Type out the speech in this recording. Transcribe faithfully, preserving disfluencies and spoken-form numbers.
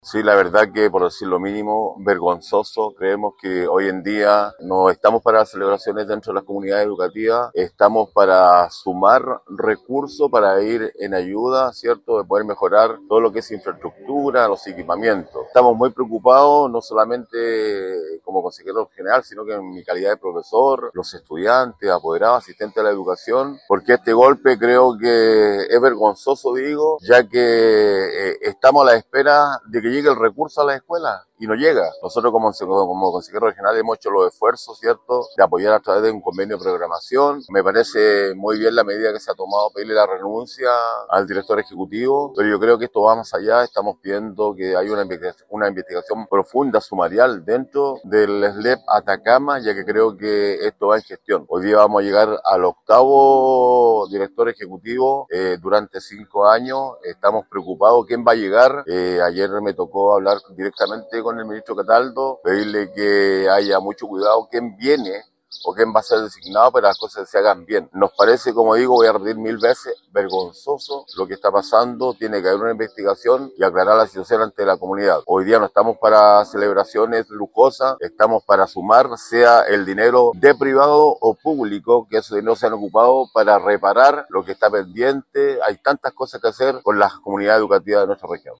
Sí, la verdad que por decir lo mínimo, vergonzoso. Creemos que hoy en día no estamos para celebraciones dentro de las comunidades educativas, estamos para sumar recursos para ir en ayuda, ¿cierto? De poder mejorar todo lo que es infraestructura, los equipamientos. Estamos muy preocupados, no solamente como consejero general, sino que en mi calidad de profesor, los estudiantes, apoderados, asistentes a la educación, porque este golpe creo que es vergonzoso, digo, ya que eh, estamos a la espera de que llegue el recurso a las escuelas y no llega. Nosotros como, como consejero regional hemos hecho los esfuerzos, ¿cierto?, de apoyar a través de un convenio de programación. Me parece muy bien la medida que se ha tomado, pedirle la renuncia al director ejecutivo, pero yo creo que esto va más allá. Estamos pidiendo que haya una investigación, una investigación profunda, sumarial, dentro del S L E P Atacama, ya que creo que esto va en gestión. Hoy día vamos a llegar al octavo director ejecutivo eh, durante cinco años. Estamos preocupados quién va a llegar. Eh, ayer me tocó hablar directamente con el ministro Cataldo, pedirle que haya mucho cuidado quién viene o quién va a ser designado para que las cosas se hagan bien. Nos parece, como digo, voy a repetir mil veces, vergonzoso lo que está pasando. Tiene que haber una investigación y aclarar la situación ante la comunidad. Hoy día no estamos para celebraciones lujosas, estamos para sumar, sea el dinero de privado o público, que esos dineros se han ocupado para reparar lo que está pendiente. Hay tantas cosas que hacer con las comunidades educativas de nuestra región.